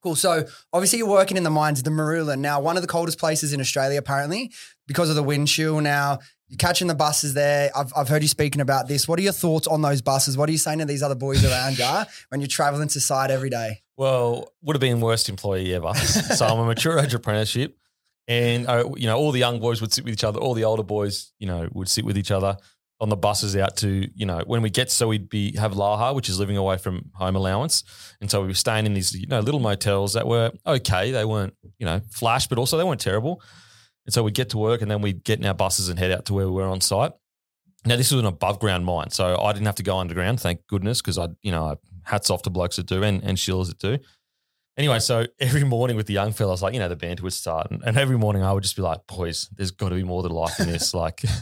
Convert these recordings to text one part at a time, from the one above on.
Cool. So obviously you're working in the mines, the Marula. Now, one of the coldest places in Australia, apparently, because of the wind chill. Now, you're catching the buses there. I've heard you speaking about this. What are your thoughts on those buses? What are you saying to these other boys around you when you're traveling to site every day? Well, would have been worst employee ever. So I'm a mature age apprenticeship, and all the young boys would sit with each other. All the older boys, would sit with each other on the buses out to, when we get, so we'd have Laha, which is living away from home allowance. And so we were staying in these, little motels that were okay. They weren't, flash, but also they weren't terrible. And so we'd get to work and then we'd get in our buses and head out to where we were on site. Now, this was an above ground mine, so I didn't have to go underground, thank goodness, because hats off to blokes that do and shills that do. Anyway, so every morning with the young fellas, the banter would start. And every morning I would just be like, boys, there's got to be more to life than this.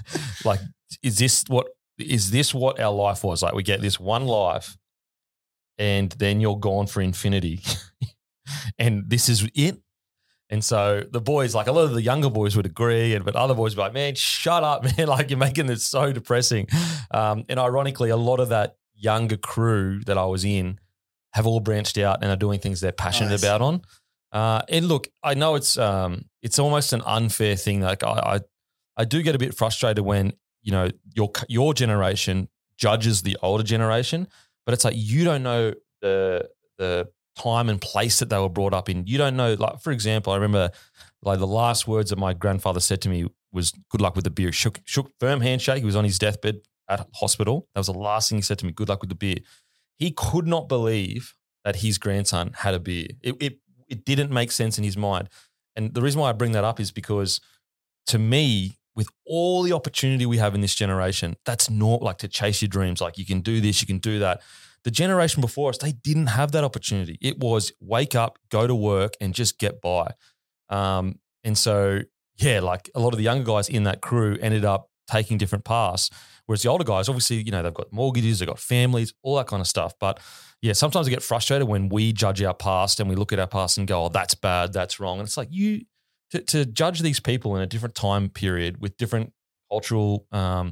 Is this what our life was? Like, we get this one life and then you're gone for infinity and this is it. And so the boys, a lot of the younger boys would agree, but other boys would be like, man, shut up, man. You're making this so depressing. And ironically, a lot of that younger crew that I was in have all branched out and are doing things they're passionate about on. And look, I know it's almost an unfair thing. Like I do get a bit frustrated when, your generation judges the older generation, but it's like you don't know the time and place that they were brought up in. You don't know, for example, I remember the last words that my grandfather said to me was good luck with the beer. Shook firm handshake. He was on his deathbed at hospital. That was the last thing he said to me, good luck with the beer. He could not believe that his grandson had a beer. It didn't make sense in his mind. And the reason why I bring that up is because to me, with all the opportunity we have in this generation, that's not to chase your dreams. You can do this, you can do that. The generation before us, they didn't have that opportunity. It was wake up, go to work, and just get by. And so, a lot of the younger guys in that crew ended up taking different paths, whereas the older guys, obviously, they've got mortgages, they've got families, all that kind of stuff. But sometimes I get frustrated when we judge our past and we look at our past and go, oh, that's bad, that's wrong. And it's like to judge these people in a different time period with different cultural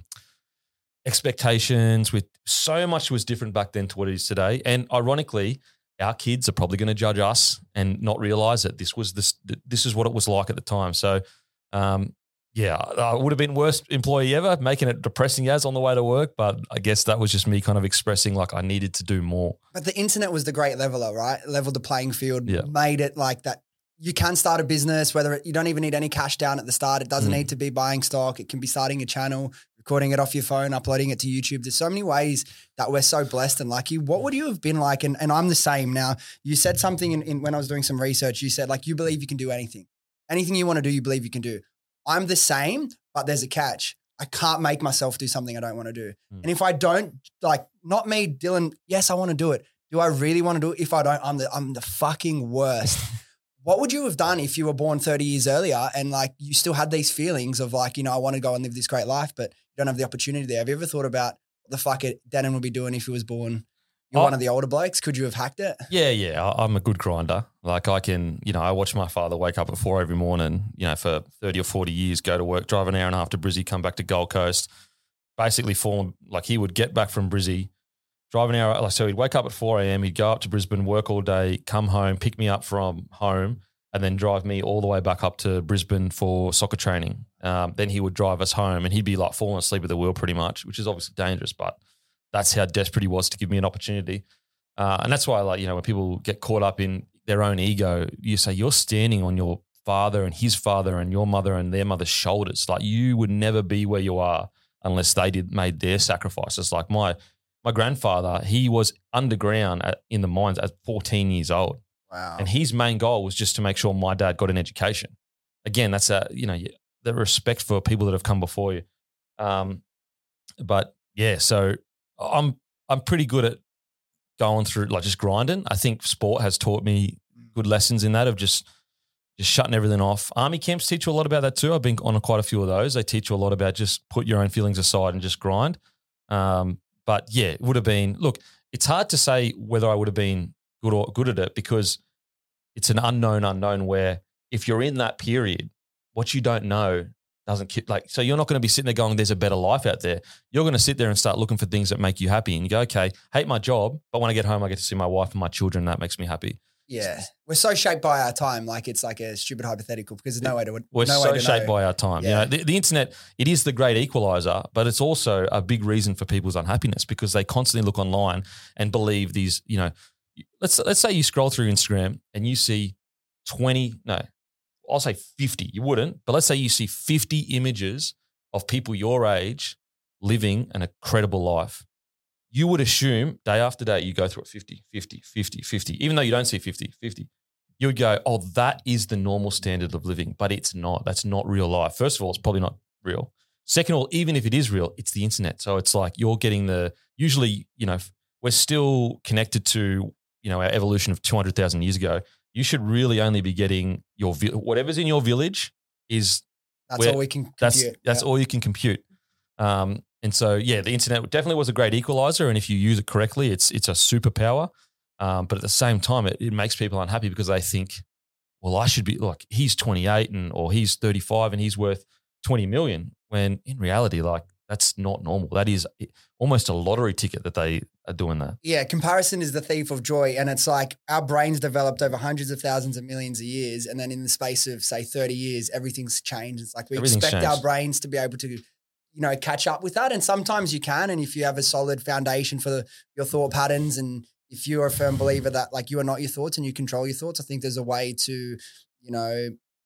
expectations, with so much was different back then to what it is today. And ironically, our kids are probably going to judge us and not realize that this is what it was like at the time. So, I would have been worst employee ever, making it depressing as on the way to work. But I guess that was just me kind of expressing I needed to do more. But the internet was the great leveler, right? Leveled the playing field, made it like that. You can start a business, you don't even need any cash down at the start. It doesn't need to be buying stock. It can be starting a channel, recording it off your phone, uploading it to YouTube. There's so many ways that we're so blessed and lucky. What would you have been like? And I'm the same now. You said something in when I was doing some research, you said you believe you can do anything. Anything you want to do, you believe you can do. I'm the same, but there's a catch. I can't make myself do something I don't want to do. And if I don't, not me, Dylan, yes, I want to do it. Do I really want to do it? If I don't, I'm the fucking worst. What would you have done if you were born 30 years earlier and you still had these feelings of I want to go and live this great life, but you don't have the opportunity there? Have you ever thought about what the fuck Denon would be doing if he was born one of the older blokes? Could you have hacked it? Yeah. I'm a good grinder. I can, I watch my father wake up at 4 every morning, for 30 or 40 years, go to work, drive an hour and a half to Brizzy, come back to Gold Coast, basically form, he would get back from Brizzy, drive an hour. So he'd wake up at 4 a.m. He'd go up to Brisbane, work all day, come home, pick me up from home, and then drive me all the way back up to Brisbane for soccer training. Then he would drive us home and he'd be falling asleep at the wheel pretty much, which is obviously dangerous, but that's how desperate he was to give me an opportunity. And that's why, when people get caught up in their own ego, you say you're standing on your father and his father and your mother and their mother's shoulders. You would never be where you are unless they made their sacrifices. My grandfather, he was underground in the mines at 14 years old. Wow. And his main goal was just to make sure my dad got an education. Again, that's the respect for people that have come before you. But yeah, so I'm pretty good at going through just grinding. I think sport has taught me good lessons in that of just shutting everything off. Army camps teach you a lot about that too. I've been on quite a few of those. They teach you a lot about just put your own feelings aside and just grind. But yeah, it would have been, look, it's hard to say whether I would have been good at it because it's an unknown where if you're in that period, what you don't know doesn't so you're not going to be sitting there going, there's a better life out there. You're going to sit there and start looking for things that make you happy and you go, okay, hate my job, but when I get home, I get to see my wife and my children and that makes me happy. Yeah. We're so shaped by our time. Like it's like a stupid hypothetical because there's no way to We're no so way to shaped know. by our time. Yeah. You know, the internet, it is the great equalizer, but it's also a big reason for people's unhappiness because they constantly look online and believe these, you know, let's say you scroll through Instagram and you see 50. You wouldn't, but let's say you see 50 images of people your age living an incredible life. You would assume day after day you go through it 50, 50, 50, 50, even though you don't see 50, 50. You would go, oh, that is the normal standard of living, but it's not. That's not real life. First of all, it's probably not real. Second of all, even if it is real, it's the internet. So it's like you're getting usually, you know, we're still connected to, you know, our evolution of 200,000 years ago. You should really only be getting whatever's in your village is. That's all we can compute. That's all you can compute. And so, yeah, the internet definitely was a great equalizer. And if you use it correctly, it's a superpower. But at the same time, it makes people unhappy because they think, well, I should be like, he's 28 or he's 35 and he's worth 20 million. When in reality, like that's not normal. That is almost a lottery ticket that they are doing that. Yeah. Comparison is the thief of joy. And it's like our brains developed over hundreds of thousands of millions of years. And then in the space of say 30 years, everything's changed. It's like we expect our brains to be able to, you know, catch up with that. And sometimes you can. And if you have a solid foundation for your thought patterns and if you're a firm believer that like you are not your thoughts and you control your thoughts, I think there's a way to, you know,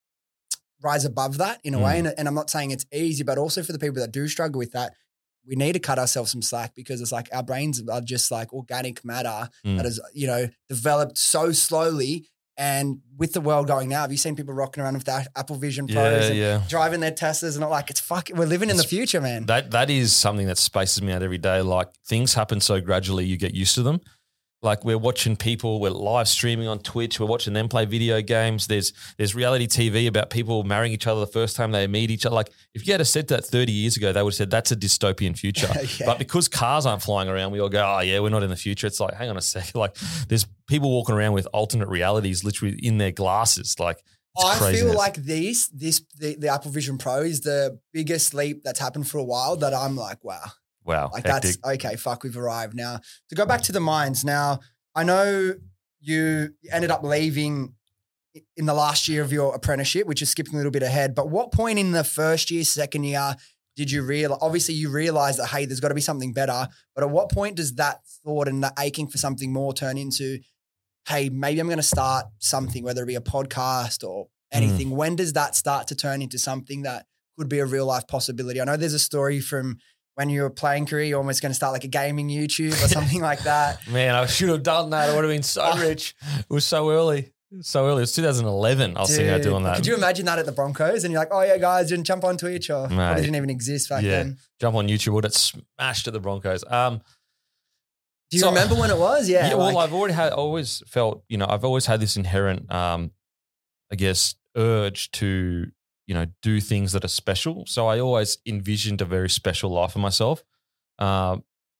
rise above that in a way. And I'm not saying it's easy, but also for the people that do struggle with that, we need to cut ourselves some slack because it's like our brains are just like organic matter that is, you know, developed so slowly. And with the world going now, have you seen people rocking around with their Apple Vision Pros and driving their Teslas and not like, we're living in the future, man. That is something that spaces me out every day. Like things happen so gradually, you get used to them. Like we're watching people, we're live streaming on Twitch, we're watching them play video games. There's reality TV about people marrying each other the first time they meet each other. Like if you had said that 30 years ago, they would have said that's a dystopian future. But because cars aren't flying around, we all go, oh yeah, we're not in the future. It's like, hang on a second. Like there's people walking around with alternate realities literally in their glasses. Like I feel like the Apple Vision Pro is the biggest leap that's happened for a while that I'm like, wow. Wow. Like hectic. That's okay. Fuck, we've arrived now. To go back to the mines now, I know you ended up leaving in the last year of your apprenticeship, which is skipping a little bit ahead. But what point in the first year, second year did you realize? Obviously, you realized that hey, there's got to be something better. But at what point does that thought and that aching for something more turn into, hey, maybe I'm going to start something, whether it be a podcast or anything? When does that start to turn into something that could be a real life possibility? I know there's a story from when you were playing career, you're almost going to start like a gaming YouTube or something like that. Man, I should have done that. I would have been so rich. It was so early. It was 2011 I was thinking about doing that. Could you imagine that at the Broncos? And you're like, oh yeah, guys, didn't jump on Twitch or it didn't even exist back then. Jump on YouTube. Would have smashed at the Broncos. Do you remember when it was? Yeah. Well, I've always felt, you know, I've always had this inherent, I guess, urge to, you know, do things that are special. So I always envisioned a very special life for myself. I'm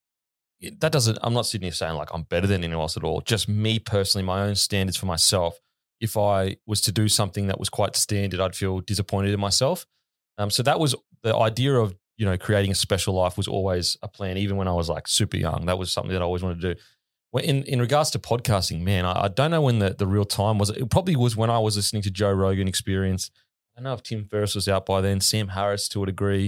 not sitting here saying like I'm better than anyone else at all. Just me personally, my own standards for myself. If I was to do something that was quite standard, I'd feel disappointed in myself. So that was the idea of, you know, creating a special life was always a plan, even when I was like super young. That was something that I always wanted to do. In regards to podcasting, man, I don't know when the real time was. It probably was when I was listening to Joe Rogan Experience. I don't know if Tim Ferriss was out by then, Sam Harris to a degree.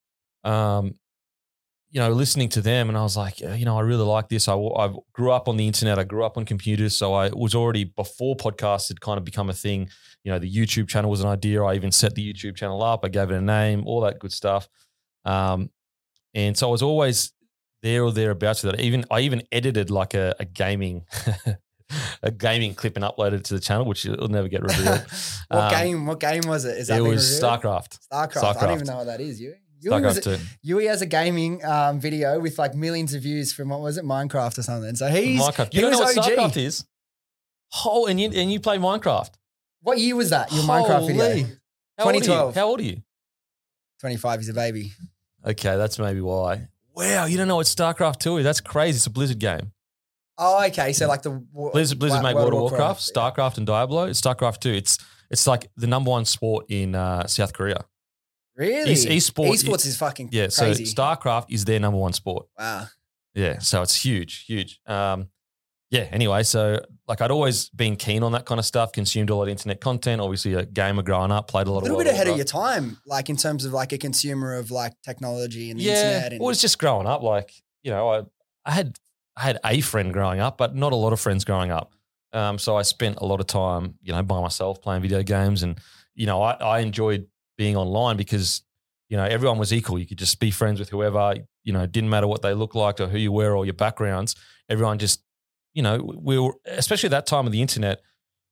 You know, listening to them and I was like, you know, I really like this. I grew up on the internet. I grew up on computers. So I was already, before podcasts had kind of become a thing, you know, the YouTube channel was an idea. I even set the YouTube channel up. I gave it a name, all that good stuff. And so I was always there or thereabouts with that. I even edited like a gaming a gaming clip and uploaded it to the channel, which will never get revealed. What game was it? It was StarCraft. StarCraft. I don't even know what that is. Yui has a gaming video with like millions of views from, what was it, Minecraft or something. So Minecraft. You don't know what StarCraft is? And you play Minecraft. What year was that? Your Minecraft video? 2012. How old are you? 25. He's a baby. Okay, that's maybe why. Wow, you don't know what StarCraft 2 is? That's crazy. It's a Blizzard game. Oh, okay. So like the Blizzard make World of Warcraft, StarCraft, and Diablo. It's StarCraft 2. It's like the number one sport in South Korea. Really? Esports is fucking So crazy. StarCraft is their number one sport. Wow. Yeah, so it's huge. yeah, anyway, so like I'd always been keen on that kind of stuff, consumed a lot of internet content, obviously a gamer growing up, played a lot of A little bit ahead of your time, like in terms of like a consumer of like technology and the internet. It was just growing up. Like, you know, I had a friend growing up, but not a lot of friends growing up. So I spent a lot of time, you know, by myself playing video games. And, you know, I enjoyed being online because, you know, everyone was equal. You could just be friends with whoever, you know, it didn't matter what they looked like or who you were or your backgrounds. Everyone just, you know, we were, especially that time of the internet,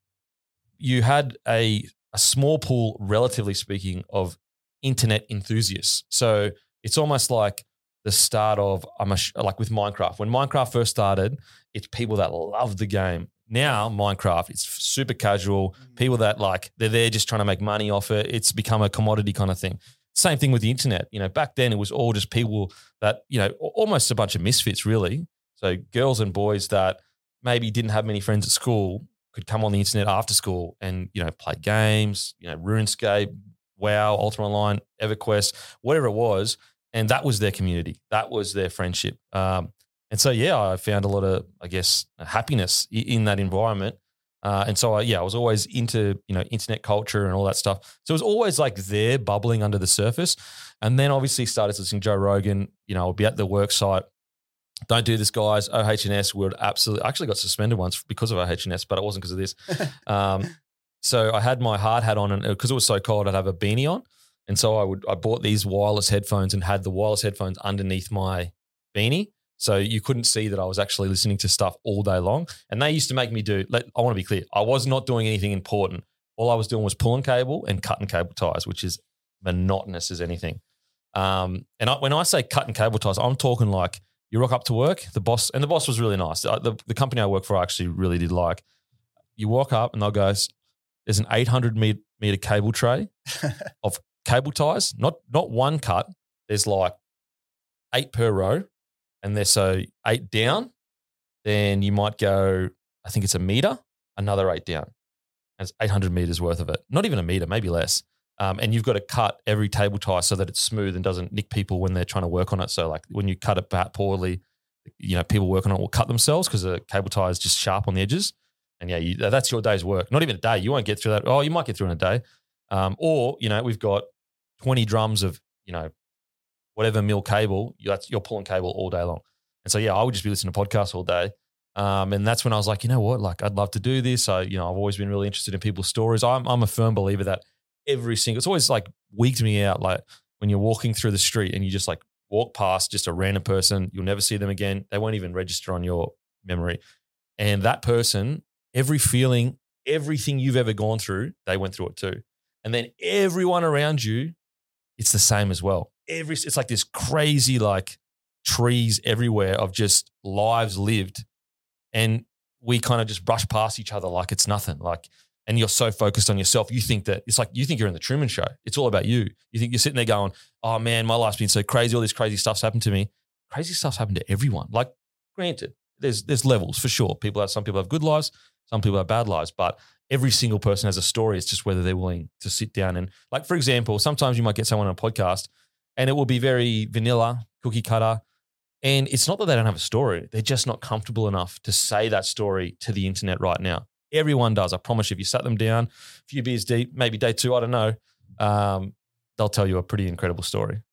you had a small pool, relatively speaking, of internet enthusiasts. So it's almost like the start of, like with Minecraft. When Minecraft first started, it's people that loved the game. Now Minecraft, it's super casual. People that like, they're there just trying to make money off it. It's become a commodity kind of thing. Same thing with the internet. You know, back then it was all just people that, you know, almost a bunch of misfits really. So girls and boys that maybe didn't have many friends at school could come on the internet after school and, you know, play games, you know, RuneScape, WoW, Ultima Online, EverQuest, whatever it was. And that was their community. That was their friendship. And so, yeah, I found a lot of, I guess, happiness in that environment. And so, I was always into, you know, internet culture and all that stuff. So it was always like there bubbling under the surface. And then obviously started listening to Joe Rogan. You know, I'll be at the work site. Don't do this, guys. OH&S would absolutely – I actually got suspended once because of OH&S, but it wasn't because of this. So I had my hard hat on, and because it was so cold, I'd have a beanie on. And so I bought these wireless headphones and had the wireless headphones underneath my beanie. So you couldn't see that I was actually listening to stuff all day long. And they used to make me I want to be clear, I was not doing anything important. All I was doing was pulling cable and cutting cable ties, which is monotonous as anything. When I say cutting cable ties, I'm talking like you rock up to work, the boss was really nice. The company I work for, I actually really did like. You walk up and they'll go, there's an 800 meter cable tray of cable ties, not one cut. There's like 8 per row. And there's so 8 down, then you might go, I think it's a meter, another 8 down. And it's 800 meters worth of it. Not even a meter, maybe less. And you've got to cut every cable tie so that it's smooth and doesn't nick people when they're trying to work on it. So like when you cut it poorly, you know, people working on it will cut themselves because the cable tie is just sharp on the edges. And yeah, that's your day's work. Not even a day. You won't get through that. Oh, you might get through in a day. Or, you know, we've got 20 drums of, you know, whatever mil cable, you're pulling cable all day long. And so, yeah, I would just be listening to podcasts all day. And that's when I was like, you know what, like I'd love to do this. I've always been really interested in people's stories. I'm a firm believer that it's always like wigged me out. Like when you're walking through the street and you just like walk past just a random person, you'll never see them again. They won't even register on your memory. And that person, every feeling, everything you've ever gone through, they went through it too. And then everyone around you, it's the same as well. It's like this crazy like trees everywhere of just lives lived, and we kind of just brush past each other like it's nothing. Like, and you're so focused on yourself, you think that it's like you think you're in the Truman Show. It's all about you. You think you're sitting there going, "Oh man, my life's been so crazy. All this crazy stuff's happened to me." Crazy stuff's happened to everyone. Like, granted, there's levels for sure. Some people have good lives, some people have bad lives, but every single person has a story. It's just whether they're willing to sit down and, like, for example, sometimes you might get someone on a podcast and it will be very vanilla, cookie cutter. And it's not that they don't have a story. They're just not comfortable enough to say that story to the internet right now. Everyone does. I promise you, if you sat them down, a few beers deep, maybe day 2, I don't know, they'll tell you a pretty incredible story.